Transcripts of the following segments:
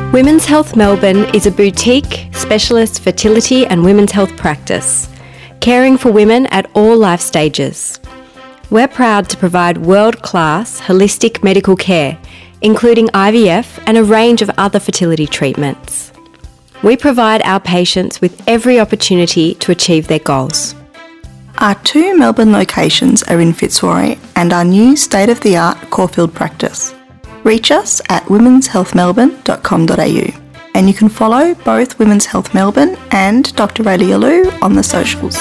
Women's Health Melbourne is a boutique, specialist fertility and women's health practice, caring for women at all life stages. We're proud to provide world-class holistic medical care, including IVF and a range of other fertility treatments. We provide our patients with every opportunity to achieve their goals. Our two Melbourne locations are in Fitzroy and our new state-of-the-art Caulfield practice. Reach us at womenshealthmelbourne.com.au and you can follow both Women's Health Melbourne and Dr. Raelia Lew on the socials.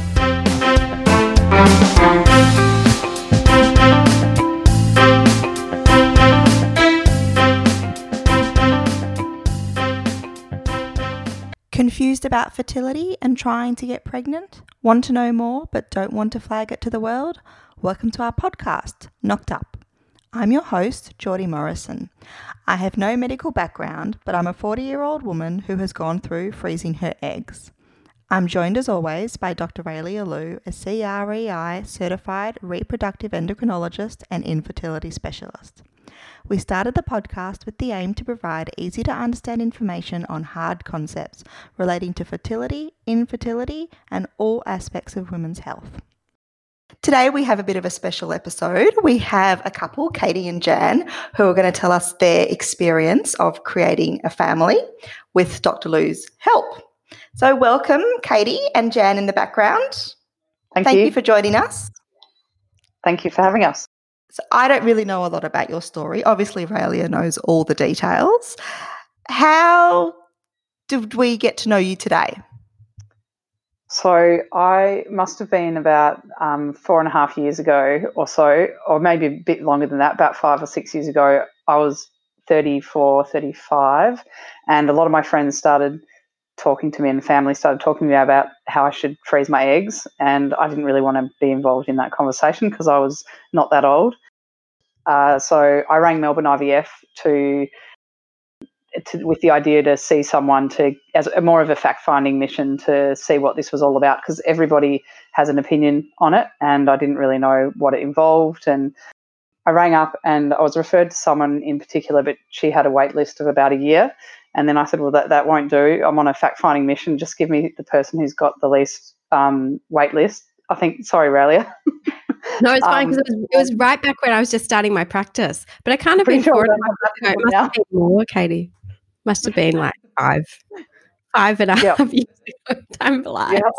Confused about fertility and trying to get pregnant? Want to know more but don't want to flag it to the world? Welcome to our podcast, Knocked Up. I'm your host, Geordie Morrison. I have no medical background, but I'm a 40-year-old woman who has gone through freezing her eggs. I'm joined as always by Dr. Raelia Lew, a CREI certified reproductive endocrinologist and infertility specialist. We started the podcast with the aim to provide easy to understand information on hard concepts relating to fertility, infertility, and all aspects of women's health. Today we have a bit of a special episode. We have a couple, Katie and Jan, who are going to tell us their experience of creating a family with Dr. Lew's help. So welcome, Katie and Jan in the background. Thank you for joining us. Thank you for having us. So I don't really know a lot about your story. Obviously, Raelia knows all the details. How did we get to know you today? So I must have been about 4.5 years ago or so, or maybe a bit longer than that, about 5 or 6 years ago. I was 34, 35, and a lot of my friends started talking to me and family started talking to me about how I should freeze my eggs, and I didn't really want to be involved in that conversation because I was not that old. So I rang Melbourne IVF with the idea to see someone as a more of a fact-finding mission to see what this was all about, because everybody has an opinion on it and I didn't really know what it involved. And I rang up and I was referred to someone in particular, but she had a wait list of about a year. And then I said, well, that won't do. I'm on a fact-finding mission. Just give me the person who's got the least wait list. I think, sorry, Raelia. No, it's fine because it was right back when I was just starting my practice. But I can't have been 4.5 years ago. It must have been more, Katie. Must have been like 5.5 years ago. Time flies. Yeah,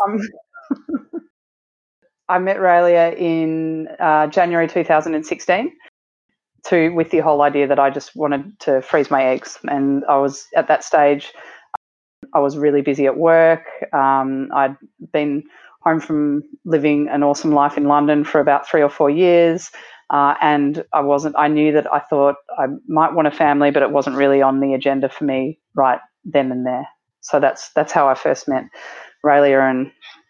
I met Raelia in January 2016 with the whole idea that I just wanted to freeze my eggs. And I was at that stage, I was really busy at work. I'd been home from living an awesome life in London for about 3 or 4 years. And I knew that I thought I might want a family, but it wasn't really on the agenda for me right then and there. So that's how I first met Raelia. And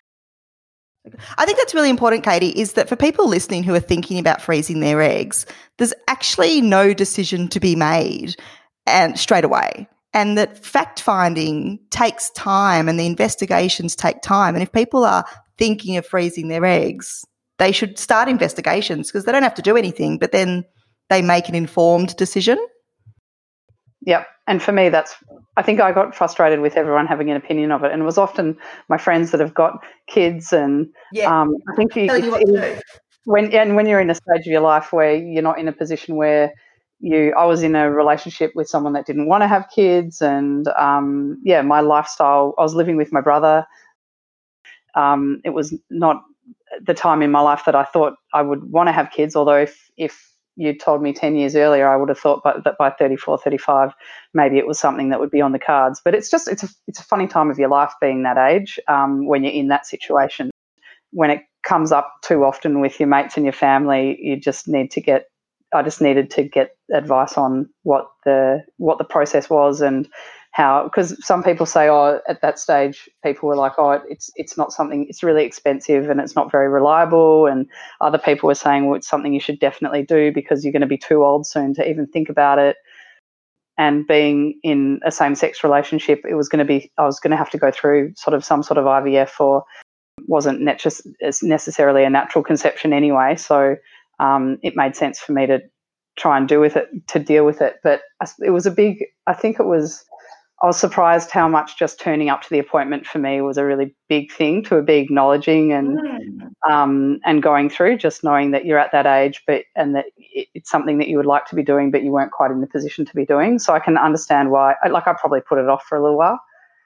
I think that's really important, Katie, is that for people listening who are thinking about freezing their eggs, there's actually no decision to be made and straight away. And that fact-finding takes time and the investigations take time. And if people are thinking of freezing their eggs, they should start investigations because they don't have to do anything, but then they make an informed decision. Yeah. And for me, I think I got frustrated with everyone having an opinion of it. And it was often my friends that have got kids. And I think when you're in a stage of your life where you're not in a position where I was in a relationship with someone that didn't want to have kids. And my lifestyle, I was living with my brother. It was not the time in my life that I thought I would want to have kids, although if you told me 10 years earlier, I would have thought that by 34, 35, maybe it was something that would be on the cards. But it's a funny time of your life being that age when you're in that situation. When it comes up too often with your mates and your family, I just needed to get advice on what the process was and how, because some people say, at that stage, people were like, it's not something, it's really expensive and it's not very reliable. And other people were saying, well, it's something you should definitely do because you're going to be too old soon to even think about it. And being in a same-sex relationship, I was going to have to go through some sort of IVF, or wasn't necessarily a natural conception anyway. So it made sense for me to try and deal with it. But it was I think it was I was surprised how much just turning up to the appointment for me was a really big thing to be acknowledging and going through, just knowing that you're at that age, and that it's something that you would like to be doing, but you weren't quite in the position to be doing. So I can understand why. I probably put it off for a little while.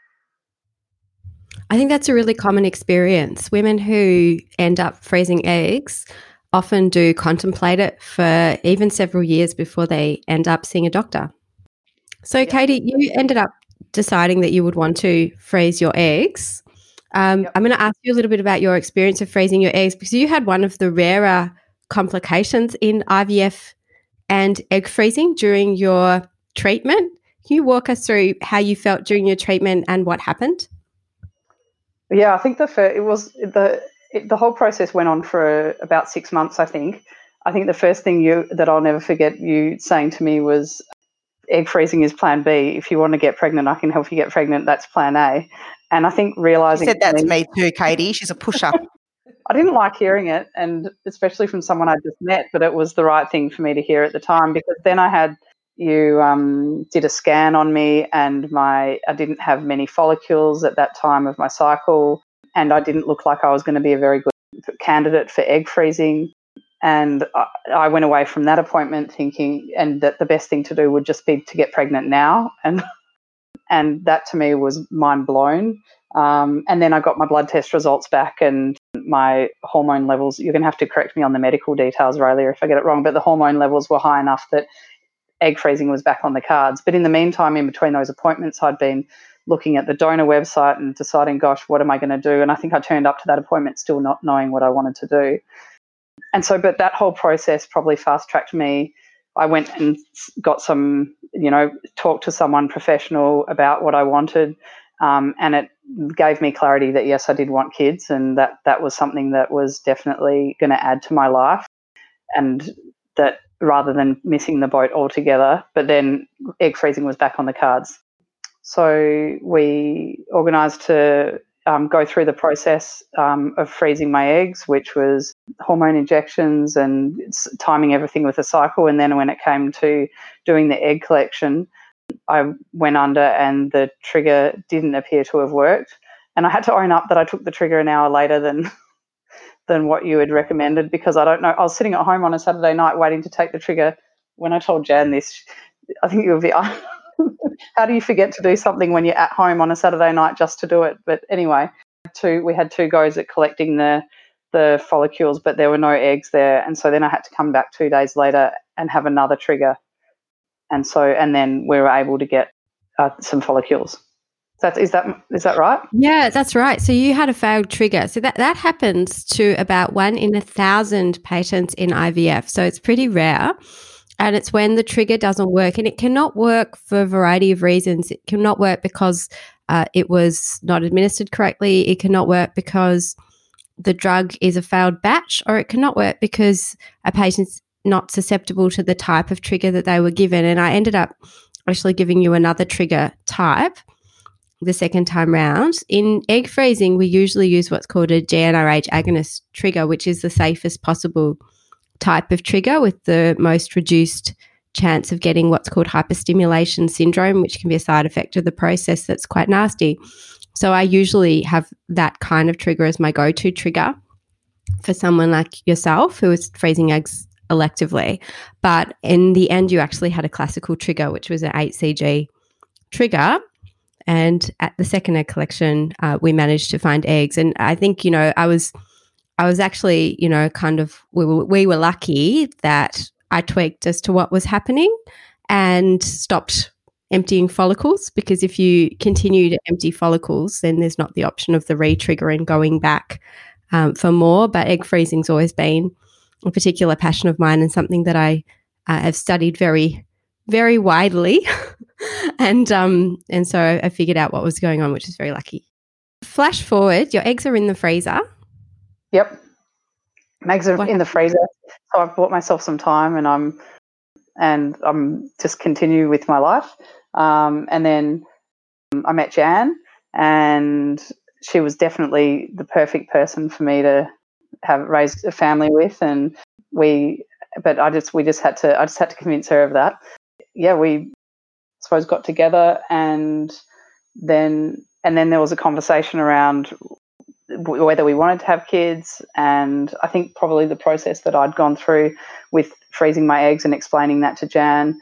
I think that's a really common experience. Women who end up freezing eggs often do contemplate it for even several years before they end up seeing a doctor. So, Katie, you ended up deciding that you would want to freeze your eggs. I'm going to ask you a little bit about your experience of freezing your eggs, because you had one of the rarer complications in IVF and egg freezing during your treatment. Can you walk us through how you felt during your treatment and what happened? Yeah, I think the whole process went on for about 6 months, I think. I think the first thing that I'll never forget you saying to me was, egg freezing is plan B. If you want to get pregnant, I can help you get pregnant. That's plan A. And I think realising... She said that to me too, Katie. She's a pusher. I didn't like hearing it, and especially from someone I just met, but it was the right thing for me to hear at the time, because then you did a scan on me, and I didn't have many follicles at that time of my cycle, and I didn't look like I was going to be a very good candidate for egg freezing. And I went away from that appointment thinking, and that the best thing to do would just be to get pregnant now. And that to me was mind blown. And then I got my blood test results back, and my hormone levels, you're going to have to correct me on the medical details, Raylia, if I get it wrong, but the hormone levels were high enough that egg freezing was back on the cards. But in the meantime, in between those appointments, I'd been looking at the donor website and deciding, gosh, what am I going to do? And I think I turned up to that appointment still not knowing what I wanted to do. And so, but that whole process probably fast-tracked me. I went and got some, talked to someone professional about what I wanted, and it gave me clarity that, yes, I did want kids, and that was something that was definitely going to add to my life, and that rather than missing the boat altogether, but then egg freezing was back on the cards. So we organised to go through the process of freezing my eggs, which was hormone injections and timing everything with the cycle. And then when it came to doing the egg collection, I went under and the trigger didn't appear to have worked. And I had to own up that I took the trigger an hour later than what you had recommended, because I don't know. I was sitting at home on a Saturday night waiting to take the trigger. When I told Jan this, I think it would be... How do you forget to do something when you're at home on a Saturday night just to do it? But anyway, we had 2 goes at collecting the follicles, but there were no eggs there. And so then I had to come back 2 days later and have another trigger. And then we were able to get some follicles. Is that right? Yeah, that's right. So you had a failed trigger. So that happens to about 1 in 1,000 patients in IVF. So it's pretty rare. And it's when the trigger doesn't work, and it cannot work for a variety of reasons. It cannot work because it was not administered correctly. It cannot work because the drug is a failed batch, or it cannot work because a patient's not susceptible to the type of trigger that they were given. And I ended up actually giving you another trigger type the second time round. In egg freezing, we usually use what's called a GnRH agonist trigger, which is the safest possible type of trigger with the most reduced chance of getting what's called hyperstimulation syndrome, which can be a side effect of the process that's quite nasty. So I usually have that kind of trigger as my go-to trigger for someone like yourself who is freezing eggs electively. But in the end, you actually had a classical trigger, which was an HCG trigger. And at the second egg collection, we managed to find eggs. And I think, I was actually, we were lucky that I tweaked as to what was happening and stopped emptying follicles, because if you continue to empty follicles, then there's not the option of the re-trigger and going back for more. But egg freezing's always been a particular passion of mine and something that I have studied very, very widely. and so I figured out what was going on, which is very lucky. Flash forward, your eggs are in the freezer. Yep. Eggs are in the freezer. So I've bought myself some time, and I'm just continue with my life. And then I met Jan, and she was definitely the perfect person for me to have raised a family with. And I just had to convince her of that. Yeah, we got together, and then there was a conversation around whether we wanted to have kids, and I think probably the process that I'd gone through with freezing my eggs and explaining that to Jan,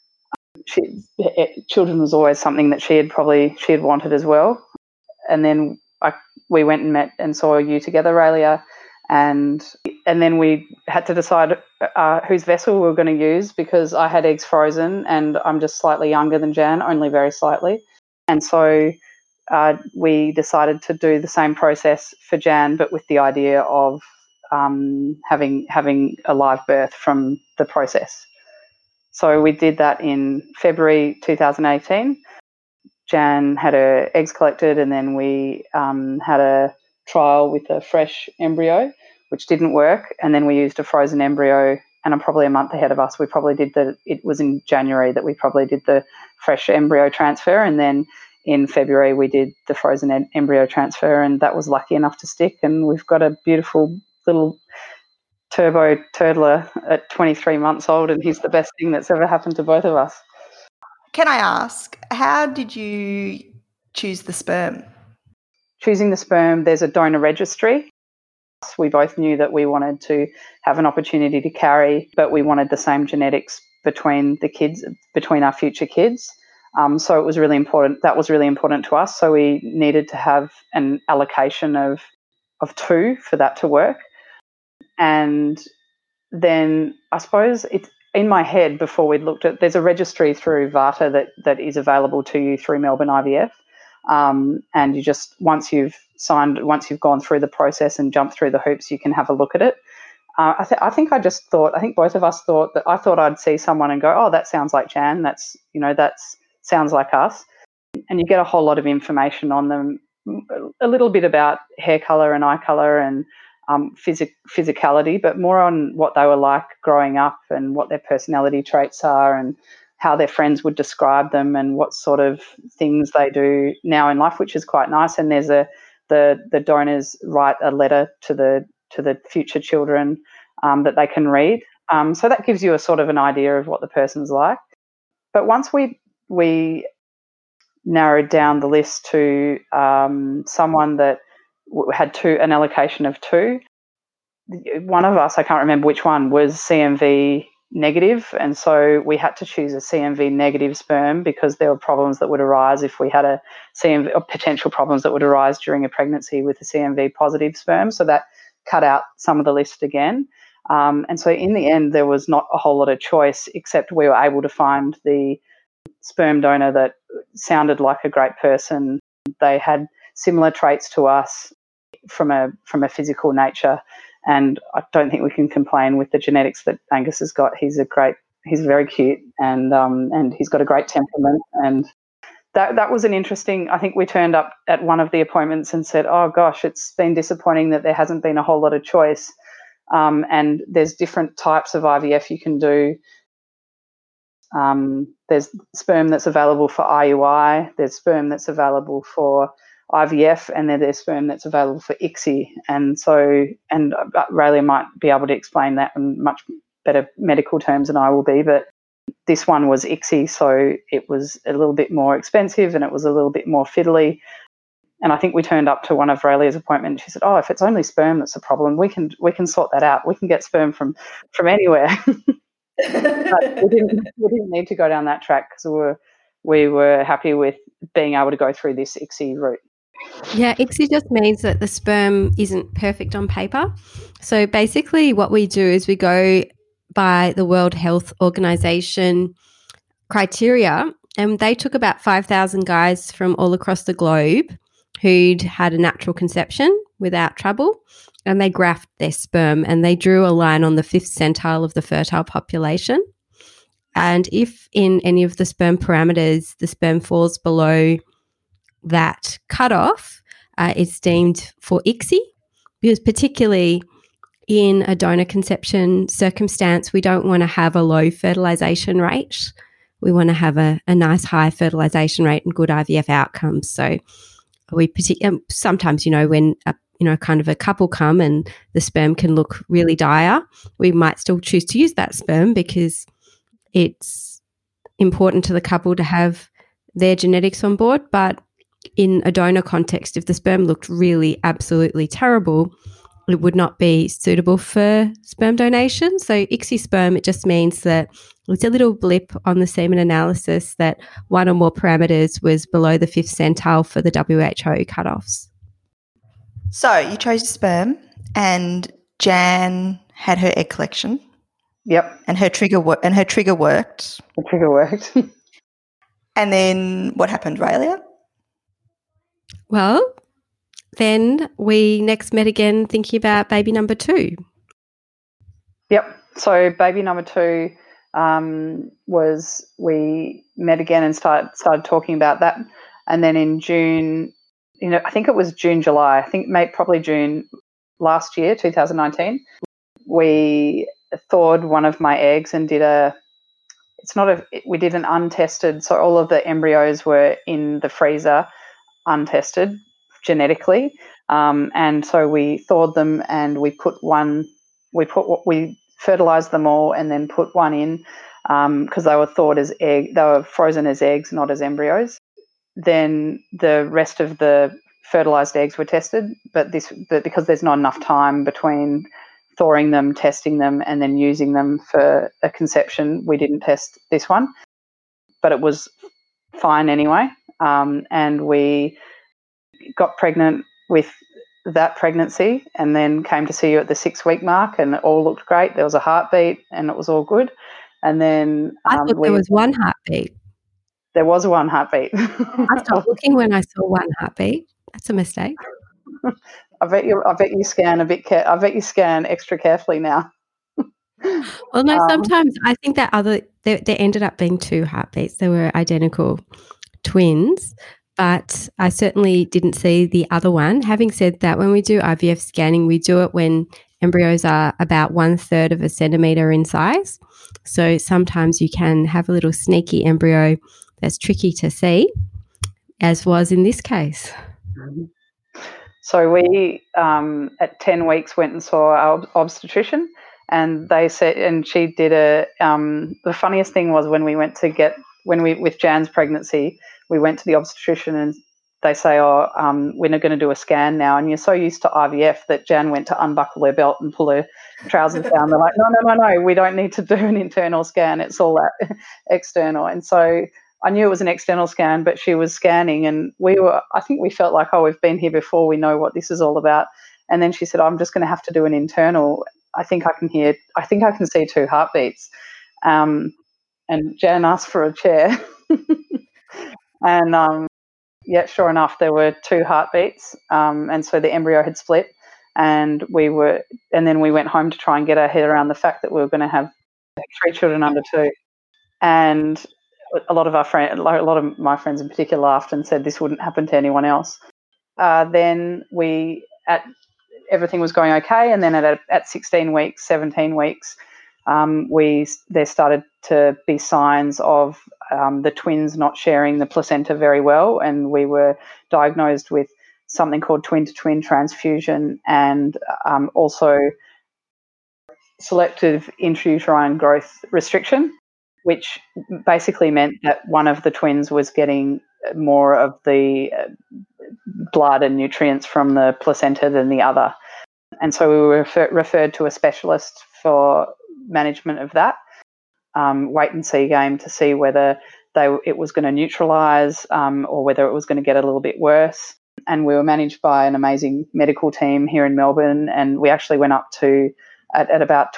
children was always something that she had wanted as well. And then we went and met and saw you together, Raelia, and then we had to decide whose vessel we were going to use, because I had eggs frozen and I'm just slightly younger than Jan, only very slightly. And so we decided to do the same process for Jan, but with the idea of having a live birth from the process. So we did that in February 2018. Jan had her eggs collected, and then we had a trial with a fresh embryo, which didn't work, and then we used a frozen embryo, and I'm probably a month ahead of us. We probably did it was in January that we probably did the fresh embryo transfer, and then in February we did the frozen embryo transfer, and that was lucky enough to stick, and we've got a beautiful little turbo turtler at 23 months old, and he's the best thing that's ever happened to both of us. Can I ask, how did you choose the sperm? Choosing the sperm, there's a donor registry. We both knew that we wanted to have an opportunity to carry, but we wanted the same genetics between our future kids. So it was really important. That was really important to us. So we needed to have an allocation of 2 for that to work. And then I suppose it's in my head before we'd looked at, there's a registry through VARTA that is available to you through Melbourne IVF. And you just, once you've gone through the process and jumped through the hoops, you can have a look at it. I think both of us thought that I thought I'd see someone and go, oh, that sounds like Jan. That sounds like us. And you get a whole lot of information on them, a little bit about hair colour and eye colour and physicality, but more on what they were like growing up and what their personality traits are and how their friends would describe them and what sort of things they do now in life, which is quite nice. And there's the donors write a letter to the future children that they can read. So that gives you a sort of an idea of what the person's like. But once we narrowed down the list to someone that had an allocation of 2. One of us, I can't remember which one, was CMV negative, and so we had to choose a CMV negative sperm because there were problems that would arise if we had a CMV, or potential problems that would arise during a pregnancy with a CMV positive sperm. So that cut out some of the list again. And so in the end, there was not a whole lot of choice, except we were able to find the sperm donor that sounded like a great person. They had similar traits to us from a physical nature, and I don't think we can complain with the genetics that Angus has got. He's very cute, and he's got a great temperament, and that was an interesting. I think we turned up at one of the appointments and said, "Oh gosh, it's been disappointing that there hasn't been a whole lot of choice." And there's different types of IVF you can do. There's sperm that's available for IUI. There's sperm that's available for IVF, and then there's sperm that's available for ICSI. And Raelia might be able to explain that in much better medical terms than I will be, but this one was ICSI, so it was a little bit more expensive and it was a little bit more fiddly. And I think we turned up to one of Raelia's appointments. She said, "Oh, if it's only sperm that's a problem, we can sort that out. We can get sperm from anywhere." But we didn't need to go down that track because we were happy with being able to go through this ICSI route. Yeah, ICSI just means that the sperm isn't perfect on paper. So basically what we do is we go by the World Health Organization criteria, and they took about 5,000 guys from all across the globe who'd had a natural conception without trouble, and they graphed their sperm and they drew a line on the 5th centile of the fertile population. And if in any of the sperm parameters the sperm falls below that cutoff, it's deemed for ICSI, because particularly in a donor conception circumstance, we don't want to have a low fertilisation rate. We want to have a nice high fertilisation rate and good IVF outcomes. So sometimes, when kind of a couple come and the sperm can look really dire, we might still choose to use that sperm because it's important to the couple to have their genetics on board. But in a donor context, if the sperm looked really absolutely terrible, it would not be suitable for sperm donation. So ICSI sperm, it just means that it's a little blip on the semen analysis that one or more parameters was below the 5th centile for the WHO cutoffs. So you chose sperm and Jan had her egg collection. Yep. And her trigger worked. The trigger worked. And then what happened, Raelia? Well, then we next met again thinking about baby number 2. Yep. So baby number 2 was we met again and started talking about that. And then in June, I think it was June, July, probably June last year, 2019, we thawed one of my eggs and we did an untested, so all of the embryos were in the freezer untested genetically, and so we thawed them and we fertilized them all and then put one in because they were they were frozen as eggs, not as embryos. Then the rest of the fertilized eggs were tested, but because there's not enough time between thawing them, testing them, and then using them for a conception, we didn't test this one, but it was fine anyway. And we got pregnant with that pregnancy and then came to see you at the 6-week mark and it all looked great. There was a heartbeat and it was all good. And then I thought there was one heartbeat. There was one heartbeat. I stopped looking when I saw one heartbeat. That's a mistake. I bet you scan extra carefully now. Well, no, sometimes I think that there ended up being 2 heartbeats. They were identical twins, but I certainly didn't see the other one. Having said that, when we do IVF scanning, we do it when embryos are about 1/3 of a centimetre in size. So sometimes you can have a little sneaky embryo that's tricky to see, as was in this case. So we, at 10 weeks, went and saw our obstetrician, and they said, and she did the funniest thing was with Jan's pregnancy, we went to the obstetrician and they say, we're not going to do a scan now. And you're so used to IVF that Jan went to unbuckle her belt and pull her trousers down. They're like, no, we don't need to do an internal scan. It's all that external. And so I knew it was an external scan, but she was scanning and I think we felt like, we've been here before. We know what this is all about. And then she said, I'm just going to have to do an internal. I think I can see 2 heartbeats. And Jan asked for a chair. And sure enough, there were 2 heartbeats. And so the embryo had split and then we went home to try and get our head around the fact that we were going to have 3 children under 2. And a lot of my friends in particular laughed and said this wouldn't happen to anyone else. Then everything was going okay, and then at 16 weeks, 17 weeks, there started to be signs of the twins not sharing the placenta very well, and we were diagnosed with something called twin-to-twin transfusion and also selective intrauterine growth restriction, which basically meant that one of the twins was getting more of the blood and nutrients from the placenta than the other. And so we were referred to a specialist for management of that wait and see game to see whether it was going to neutralise or whether it was going to get a little bit worse. And we were managed by an amazing medical team here in Melbourne, and we actually went up to, at about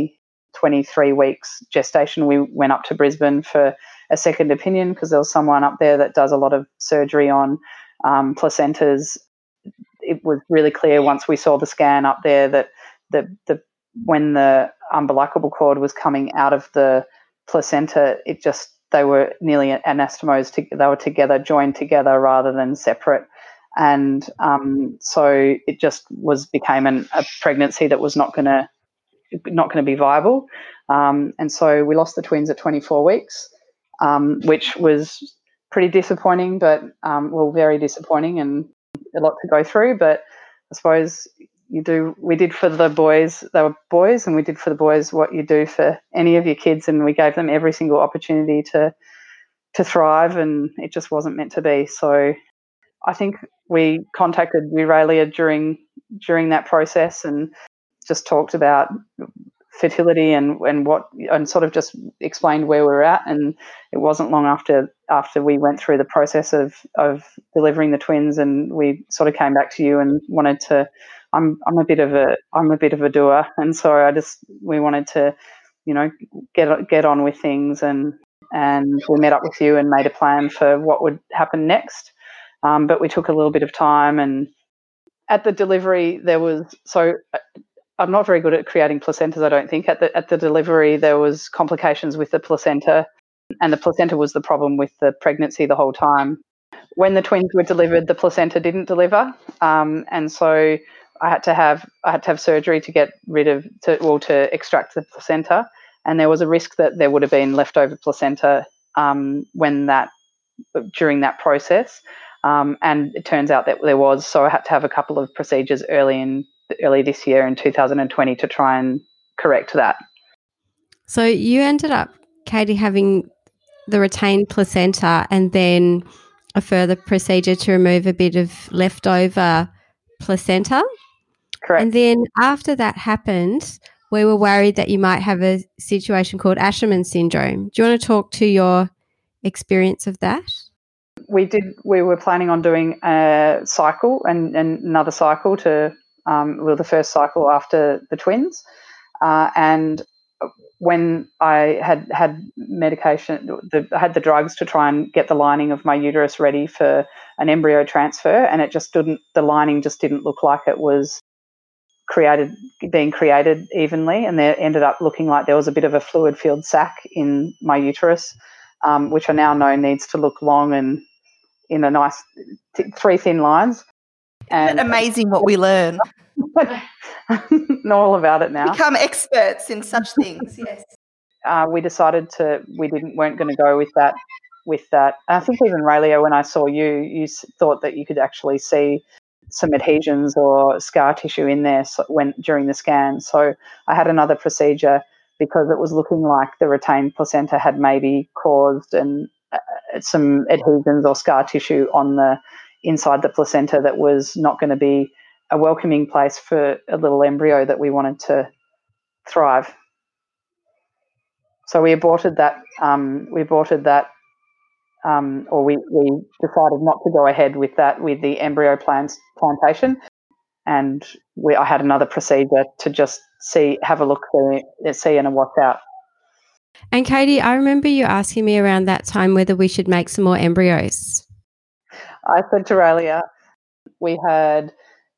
23 weeks gestation, we went up to Brisbane for a second opinion because there was someone up there that does a lot of surgery on placentas. It was really clear once we saw the scan up there that when the umbilical cord was coming out of the placenta, they were nearly anastomosed. They were together, joined together rather than separate. And so it just became a pregnancy that was not going to be viable. And so we lost the twins at 24 weeks, which was pretty disappointing, but very disappointing and a lot to go through. But I suppose we did for the boys, they were boys, and we did for the boys what you do for any of your kids, and we gave them every single opportunity to thrive, and it just wasn't meant to be. So I think we contacted Euralia during that process and just talked about fertility and sort of just explained where we were at. And it wasn't long after we went through the process of delivering the twins, and we sort of came back to you and wanted to. I'm a bit of a doer, and so we wanted to, get on with things, and we met up with you and made a plan for what would happen next. But we took a little bit of time, and at the delivery I'm not very good at creating placentas, I don't think. At the delivery, there was complications with the placenta, and the placenta was the problem with the pregnancy the whole time. When the twins were delivered, the placenta didn't deliver, and so I had to have surgery to get rid of to extract the placenta, and there was a risk that there would have been leftover placenta during that process, and it turns out that there was. So I had to have a couple of procedures early this year in 2020 to try and correct that. So you ended up, Katie, having the retained placenta and then a further procedure to remove a bit of leftover placenta. Correct. And then after that happened, we were worried that you might have a situation called Asherman syndrome. Do you want to talk to your experience of that? We were planning on doing a cycle and another cycle the first cycle after the twins. And when I had medication, I had the drugs to try and get the lining of my uterus ready for an embryo transfer, and the lining just didn't look like it was being created evenly, and there ended up looking like there was a bit of a fluid-filled sac in my uterus, which I now know needs to look long and in a nice 3 thin lines. And amazing what we learn. Know all about it now. Become experts in such things. Yes. We decided weren't going to go with that. I think even Raelia, when I saw you thought that you could actually see some adhesions or scar tissue in there during the scan. So I had another procedure because it was looking like the retained placenta had maybe caused some adhesions or scar tissue on the inside the placenta that was not going to be a welcoming place for a little embryo that we wanted to thrive. So we aborted that. We decided not to go ahead with that, with the embryo plantation, and I had another procedure to just have a look, see and a wash out. And Katie, I remember you asking me around that time whether we should make some more embryos. I said to Raelia, we had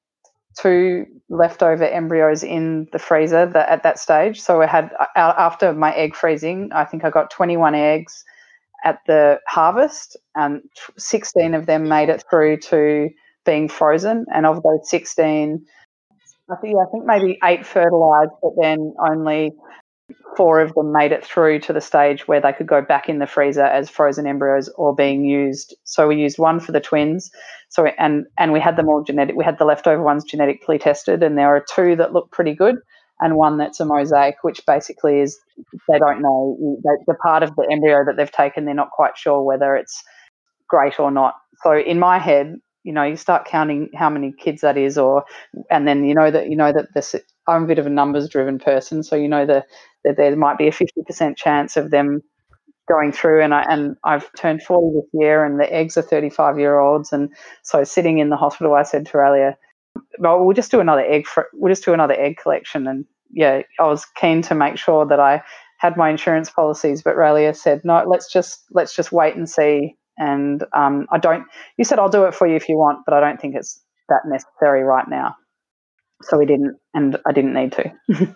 2 leftover embryos in the freezer at that stage. So we had, after my egg freezing, I think I got 21 eggs at the harvest, and 16 of them made it through to being frozen. And of those 16, I think maybe 8 fertilized, but then only 4 of them made it through to the stage where they could go back in the freezer as frozen embryos or being used. So we used 1 for the twins. So and we had them all genetic. We had the leftover ones genetically tested, and there are 2 that look pretty good, and 1 that's a mosaic, which basically is they don't know the part of the embryo that they've taken. They're not quite sure whether it's great or not. So in my head, you start counting how many kids that is, and then that I'm a bit of a numbers-driven person, so that there might be a 50% chance of them going through. And I've turned 40 this year, and the eggs are 35-year-olds, and so sitting in the hospital, I said to Raelia, "Well, we'll just do another egg collection." And yeah, I was keen to make sure that I had my insurance policies, but Raelia said, "No, let's just wait and see." And you said, "I'll do it for you if you want, but I don't think it's that necessary right now." So we didn't, and I didn't need to.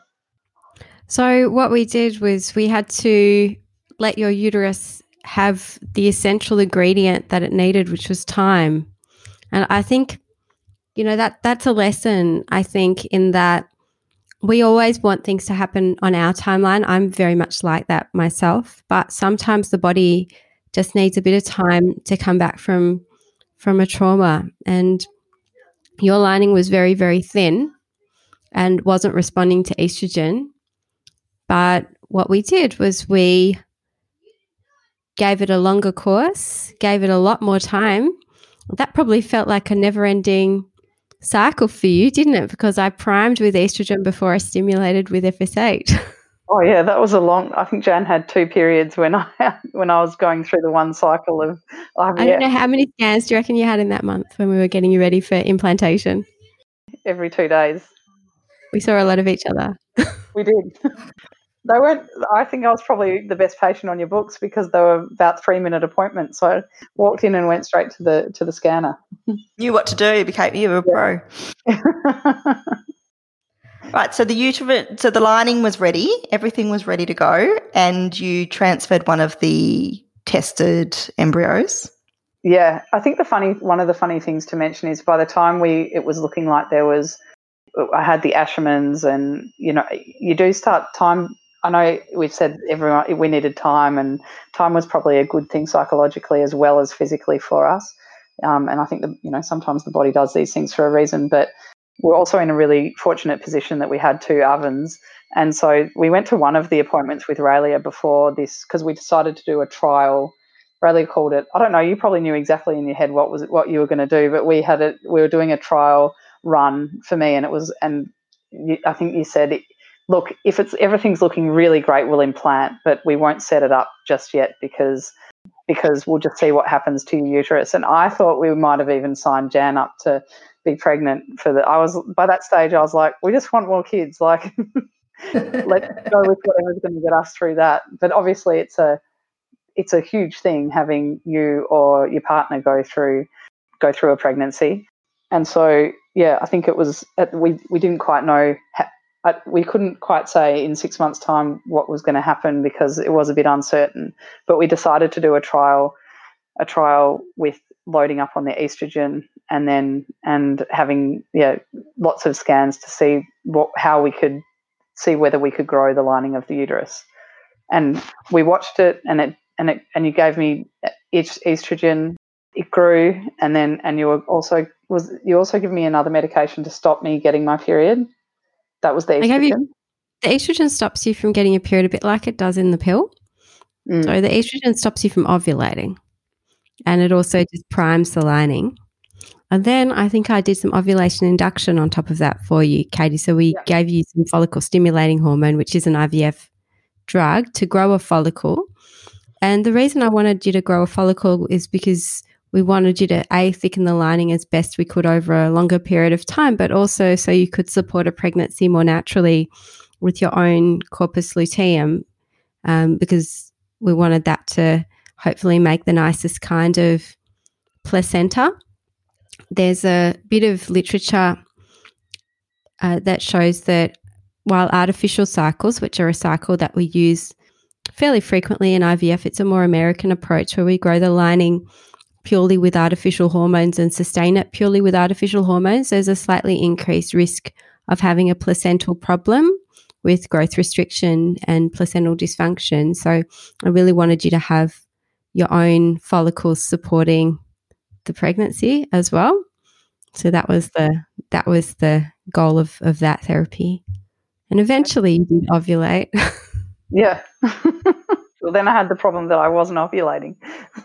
So what we did was we had to let your uterus have the essential ingredient that it needed, which was time. And I think, that's a lesson, I think, in that we always want things to happen on our timeline. I'm very much like that myself, but sometimes the body just needs a bit of time to come back from a trauma. And your lining was very, very thin and wasn't responding to estrogen. But what we did was we gave it a longer course, gave it a lot more time, that probably felt like a never-ending cycle for you, didn't it? Because I primed with estrogen before I stimulated with FSH. Oh yeah, that was a long. I think Jan had 2 periods when I was going through the one cycle of IVF. I don't know how many scans do you reckon you had in that month when we were getting you ready for implantation? Every 2 days. We saw a lot of each other. We did. They weren't. I think I was probably the best patient on your books because they were about 3-minute appointments. So I walked in and went straight to the scanner. Knew what to do. You were a pro. Right. So the lining was ready. Everything was ready to go, and you transferred one of the tested embryos. Yeah, I think one of the funny things to mention is by the time it was looking like I had the Ashermans, and you do start time. I know we've said everyone we needed time, and time was probably a good thing psychologically as well as physically for us. And I think that sometimes the body does these things for a reason, but we're also in a really fortunate position that we had 2 ovens. And so we went to one of the appointments with Raelia before this because we decided to do a trial. Raelia called it, I don't know, you probably knew exactly in your head what you were going to do, but we were doing a trial run for me, and I think you said, look, if everything's looking really great, we'll implant, but we won't set it up just yet because we'll just see what happens to your uterus. And I thought we might have even signed Jan up to be pregnant by that stage I was like, we just want more kids, like let's go with whatever's going to get us through that. But obviously it's a huge thing having you or your partner go through a pregnancy. And so yeah, I think it was we didn't quite know we couldn't quite say in 6 months' time what was going to happen because it was a bit uncertain. But we decided to do a trial with loading up on the estrogen and having lots of scans to see how we could see whether we could grow the lining of the uterus. And we watched it, and you gave me estrogen. It grew, and you also gave me another medication to stop me getting my period. That was the estrogen. The estrogen stops you from getting a period a bit like it does in the pill. So the estrogen stops you from ovulating, and it also just primes the lining. And then I think I did some ovulation induction on top of that for you, Katie. So we gave you some follicle stimulating hormone, which is an IVF drug, to grow a follicle. And the reason I wanted you to grow a follicle is because we wanted you to, thicken the lining as best we could over a longer period of time, but also so you could support a pregnancy more naturally with your own corpus luteum, because we wanted that to hopefully make the nicest kind of placenta. There's a bit of literature that shows that while artificial cycles, which are a cycle that we use fairly frequently in IVF, it's a more American approach where we grow the lining purely with artificial hormones and sustain it purely with artificial hormones. There's a slightly increased risk of having a placental problem with growth restriction and placental dysfunction. So I really wanted you to have your own follicles supporting the pregnancy as well. So that was the goal of that therapy. And eventually you did ovulate. Yeah. Well, then I had the problem that I wasn't ovulating.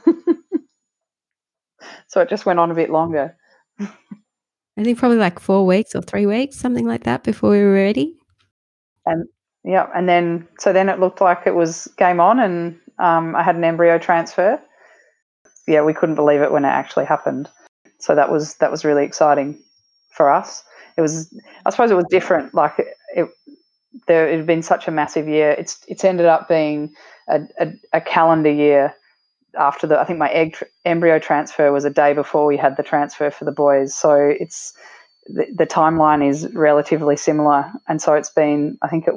So it just went on a bit longer. I think probably like 4 weeks or 3 weeks, something like that, before we were ready. And then it looked like it was game on, and I had an embryo transfer. Yeah, we couldn't believe it when it actually happened. So that was really exciting for us. I suppose it was different. Like it had been such a massive year. It's ended up being a calendar year after I think my embryo transfer was a day before we had the transfer for the boys. So it's the timeline is relatively similar, and so it's been. I think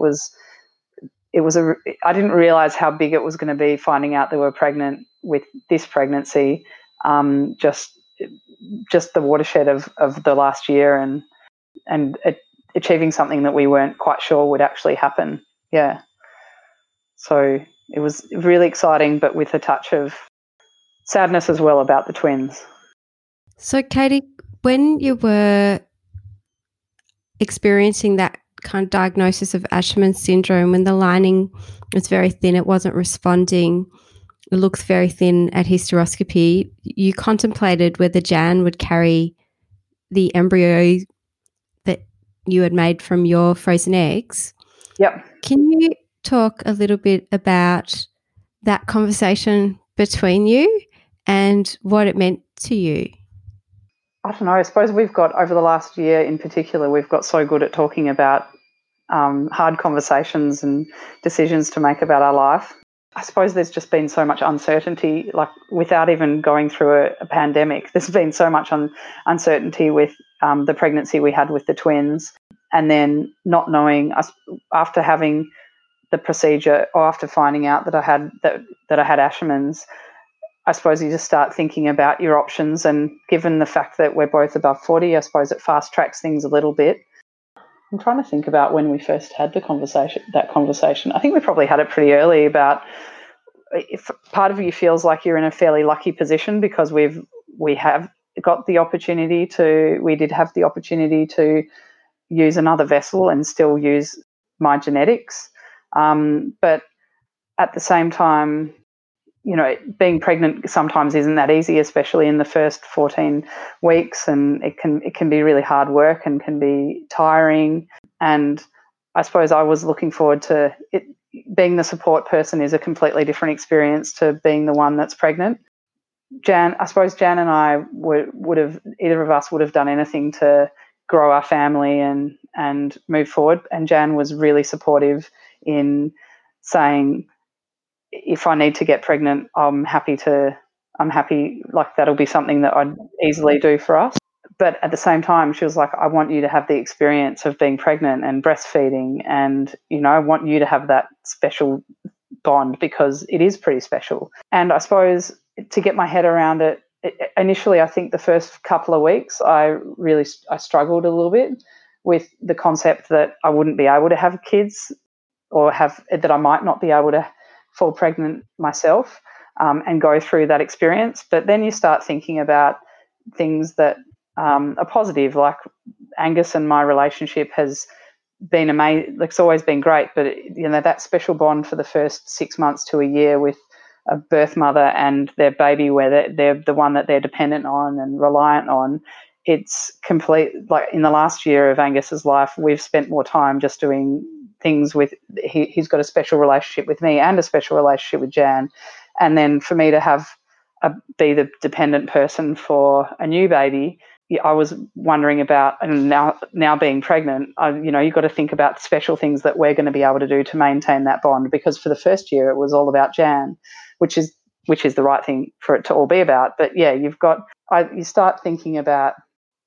I didn't realize how big it was going to be finding out they were pregnant with this pregnancy. Just the watershed of the last year and achieving something that we weren't quite sure would actually happen. Yeah. So it was really exciting, but with a touch of sadness as well about the twins. So Katie, when you were experiencing that kind of diagnosis of Asherman syndrome, when the lining was very thin, it wasn't responding, looks very thin at hysteroscopy, you contemplated whether Jan would carry the embryo that you had made from your frozen eggs. Yep. Can you talk a little bit about that conversation between you and what it meant to you? I don't know. I suppose we've got, over the last year in particular, we've got so good at talking about hard conversations and decisions to make about our life. I suppose there's just been so much uncertainty, like without even going through a pandemic, there's been so much uncertainty with the pregnancy we had with the twins, and then not knowing, after having the procedure or after finding out that I had Asherman's, I suppose you just start thinking about your options, and given the fact that we're both above 40, I suppose it fast tracks things a little bit. I'm trying to think about when we first had that conversation. I think we probably had it pretty early. About, if part of you feels like you're in a fairly lucky position because we have got the opportunity to, we did have the opportunity to use another vessel and still use my genetics. But at the same time, you know, being pregnant sometimes isn't that easy, especially in the first 14 weeks, and it can be really hard work and can be tiring. And I suppose I was looking forward to it. Being the support person is a completely different experience to being the one that's pregnant. I suppose Jan and I would have, either of us would have done anything to grow our family and move forward. And Jan was really supportive in saying, if I need to get pregnant, I'm happy, like that'll be something that I'd easily do for us. But at the same time, she was like, I want you to have the experience of being pregnant and breastfeeding, and, you know, I want you to have that special bond because it is pretty special. And I suppose to get my head around it, initially, I think the first couple of weeks, I struggled a little bit with the concept that I wouldn't be able to have kids, or that I might not be able to fall pregnant myself, and go through that experience. But then you start thinking about things that are positive, like Angus and my relationship has been amazing. It's always been great, but you know, that special bond for the first 6 months to a year with a birth mother and their baby, where they're the one that they're dependent on and reliant on. It's complete. Like in the last year of Angus's life, we've spent more time just doing things with. He's got a special relationship with me and a special relationship with Jan, and then for me to be the dependent person for a new baby. I was wondering about, and now being pregnant, you've got to think about special things that we're going to be able to do to maintain that bond, because for the first year it was all about Jan, which is the right thing for it to all be about. But yeah, you start thinking about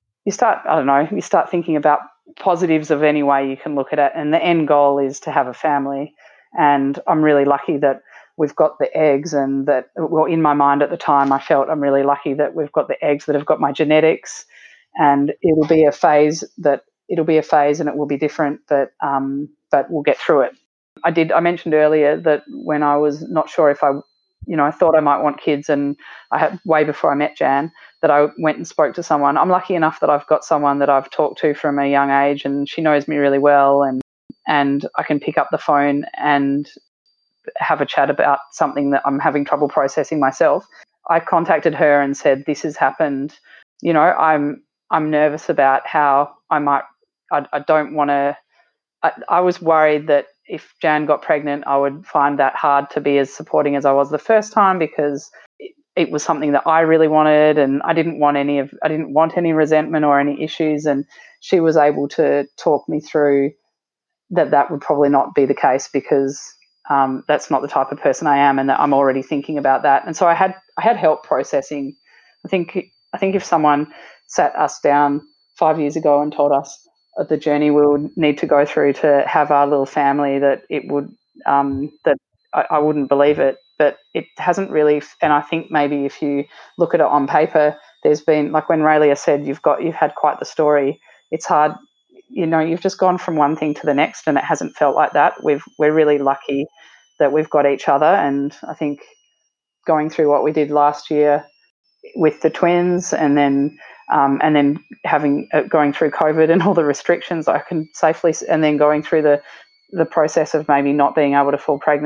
positives of any way you can look at it, and the end goal is to have a family. And I'm really lucky that we've got the eggs, and that, well, in my mind at the time, I felt I'm really lucky that we've got the eggs that have got my genetics, and it'll be a phase and it will be different, but we'll get through it. I mentioned earlier that when I was not sure if I thought I might want kids, and I had, way before I met Jan, that I went and spoke to someone. I'm lucky enough that I've got someone that I've talked to from a young age, and she knows me really well, and I can pick up the phone and have a chat about something that I'm having trouble processing myself. I contacted her and said, this has happened. You know, I'm nervous about how I don't want to. I was worried that if Jan got pregnant, I would find that hard to be as supporting as I was the first time, because it was something that I really wanted, and I didn't want any resentment or any issues. And she was able to talk me through that would probably not be the case, because that's not the type of person I am, and that I'm already thinking about that. And so I had help processing. I think if someone sat us down 5 years ago and told us the journey we would need to go through to have our little family, that it would that I wouldn't believe it. But it hasn't really. And I think maybe if you look at it on paper, there's been, like when Raelia said, you've had quite the story. It's hard. You've just gone from one thing to the next, and it hasn't felt like that. We're really lucky that we've got each other. And I think going through what we did last year with the twins, and then going through COVID and all the restrictions, I can safely, and then going through the process of maybe not being able to fall pregnant,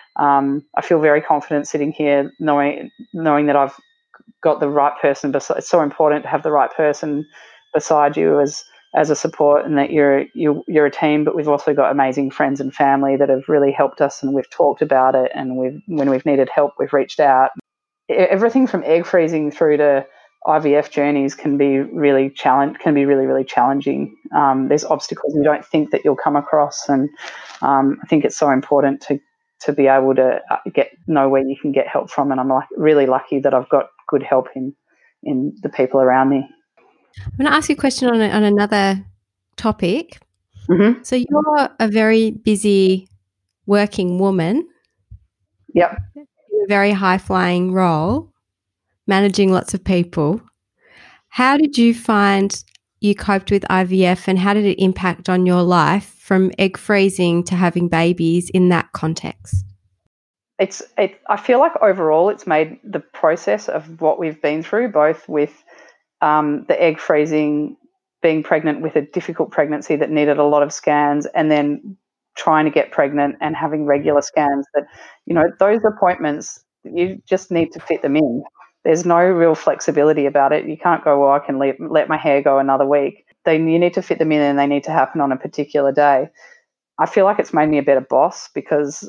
I feel very confident sitting here knowing that I've got the right person. It's so important to have the right person beside you as a support, and that you're a team. But we've also got amazing friends and family that have really helped us, and we've talked about it. And when we've needed help, we've reached out. Everything from egg freezing through to IVF journeys can be really challenging. There's obstacles you don't think that you'll come across, and I think it's so important to be able to know where you can get help from. And I'm really lucky that I've got good help in the people around me. I'm going to ask you a question on another topic. Mm-hmm. So you're a very busy working woman. Yep. In a very high-flying role, managing lots of people. How did you find you coped with IVF, and how did it impact on your life from egg freezing to having babies in that context? I feel like overall it's made the process of what we've been through, both with the egg freezing, being pregnant with a difficult pregnancy that needed a lot of scans, and then trying to get pregnant and having regular scans, that, those appointments, you just need to fit them in. There's no real flexibility about it. You can't go, well, I can let my hair go another week. You need to fit them in, and they need to happen on a particular day. I feel like it's made me a better boss, because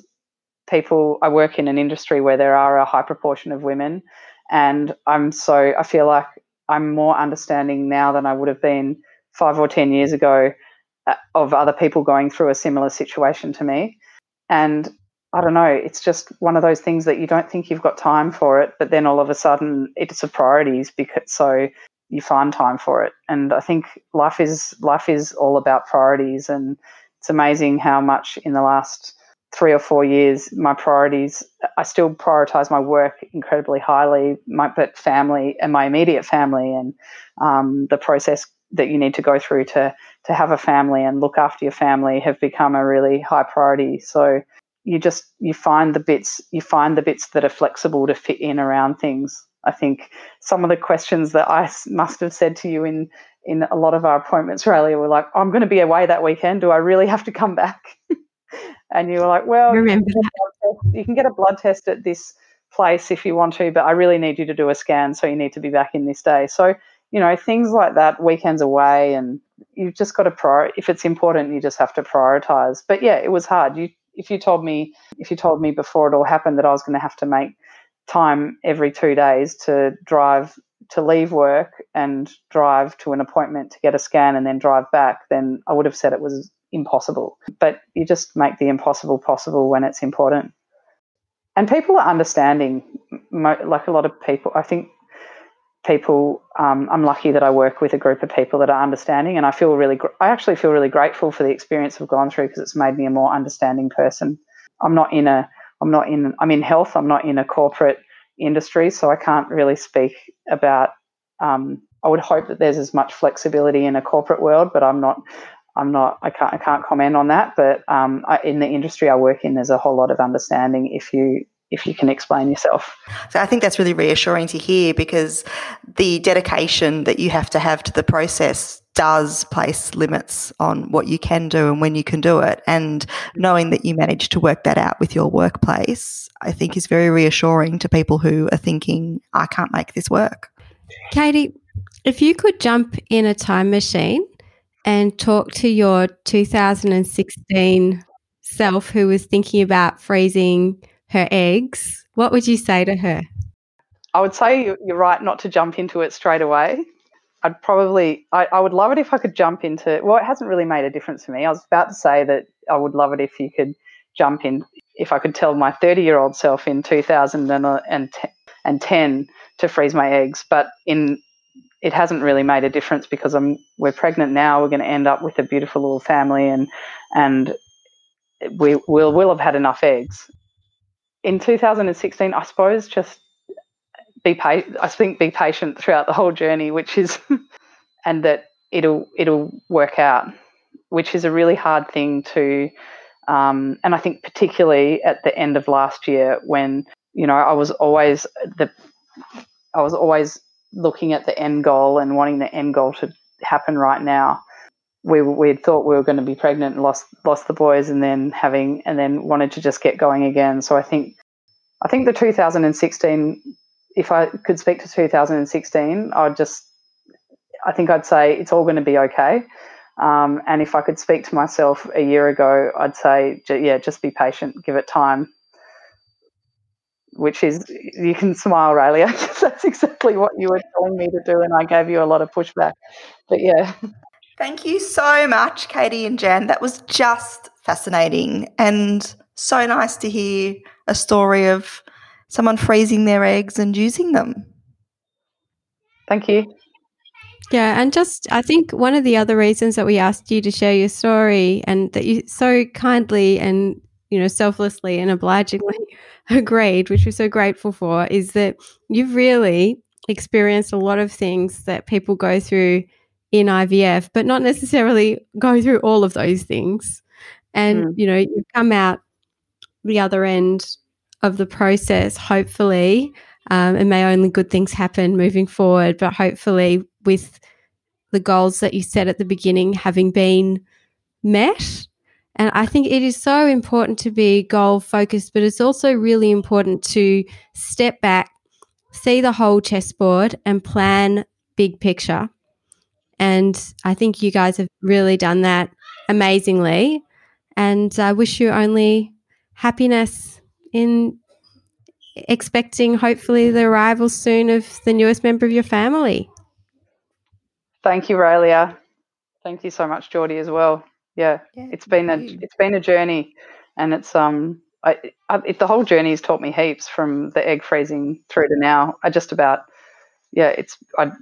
I work in an industry where there are a high proportion of women, and I feel like I'm more understanding now than I would have been 5 or 10 years ago of other people going through a similar situation to me. And I don't know, it's just one of those things that you don't think you've got time for it, but then all of a sudden it's a priority, so you find time for it. And I think life is all about priorities, and it's amazing how much in the last 3 or 4 years, my priorities, I still prioritize my work incredibly highly, but family and my immediate family, and the process that you need to go through to have a family and look after your family have become a really high priority. So you find the bits that are flexible to fit in around things. I think some of the questions that I must have said to you in a lot of our appointments, Australia, were like, I'm going to be away that weekend. Do I really have to come back? And you were like, well, you can get a blood test at this place if you want to, but I really need you to do a scan, so you need to be back in this day. So, things like that, weekends away, and you've just got to if it's important, you just have to prioritize. But yeah, it was hard. If you told me before it all happened that I was going to have to make time every 2 days to leave work and drive to an appointment to get a scan and then drive back, then I would have said it was impossible. But you just make the impossible possible when it's important. And people are understanding, like a lot of people. I think I'm lucky that I work with a group of people that are understanding, and I actually feel really grateful for the experience I've gone through, because it's made me a more understanding person. I'm in health. I'm not in a corporate industry, so I can't really speak about, I would hope that there's as much flexibility in a corporate world, but I can't comment on that. But in the industry I work in, there's a whole lot of understanding if you can explain yourself. So I think that's really reassuring to hear, because the dedication that you have to the process does place limits on what you can do and when you can do it. And knowing that you managed to work that out with your workplace, I think is very reassuring to people who are thinking, I can't make this work. Katie, if you could jump in a time machine and talk to your 2016 self who was thinking about freezing her eggs, what would you say to her? I would say you're right not to jump into it straight away. I would love it if I could jump into, well, it hasn't really made a difference for me. I was about to say that I would love it if you could jump in, if I could tell my 30-year-old self in 2010 to freeze my eggs, but it hasn't really made a difference, because we're pregnant now. We're going to end up with a beautiful little family, and we'll have had enough eggs. In 2016, I suppose just be patient throughout the whole journey, which is, and that it'll work out, which is a really hard thing to, and I think particularly at the end of last year, when I was always looking at the end goal and wanting the end goal to happen right now. we'd thought we were going to be pregnant and lost the boys, and then wanted to just get going again. So I think the 2016, if I could speak to 2016, I think I'd say it's all going to be okay. And if I could speak to myself a year ago, I'd say, just be patient, give it time. Which is, you can smile, Raelia, because that's exactly what you were telling me to do, and I gave you a lot of pushback. But yeah. Thank you so much, Katie and Jan. That was just fascinating and so nice to hear a story of someone freezing their eggs and using them. Thank you. Yeah, and I think one of the other reasons that we asked you to share your story, and that you so kindly and, selflessly and obligingly agreed, which we're so grateful for, is that you've really experienced a lot of things that people go through in IVF, but not necessarily go through all of those things. And, you've come out the other end of the process, hopefully, and may only good things happen moving forward, but hopefully with the goals that you set at the beginning having been met. And I think it is so important to be goal-focused, but it's also really important to step back, see the whole chessboard and plan big picture. And I think you guys have really done that amazingly. And I wish you only happiness in expecting, hopefully, the arrival soon of the newest member of your family. Thank you, Raelia. Thank you so much, Geordie, as well. Yeah, it's been a journey, and it's the whole journey has taught me heaps, from the egg freezing through to now. It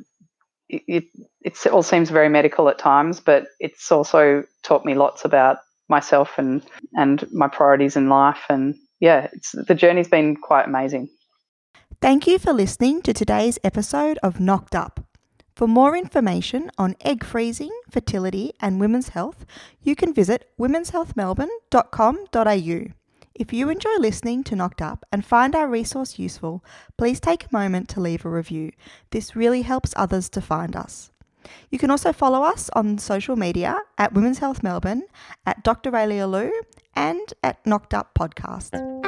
all seems very medical at times, but it's also taught me lots about myself and my priorities in life. And the journey's been quite amazing. Thank you for listening to today's episode of Knocked Up. For more information on egg freezing, fertility and women's health, you can visit womenshealthmelbourne.com.au. If you enjoy listening to Knocked Up and find our resource useful, please take a moment to leave a review. This really helps others to find us. You can also follow us on social media at Women's Health Melbourne, at Dr. Raelia Lew, and at Knocked Up Podcast.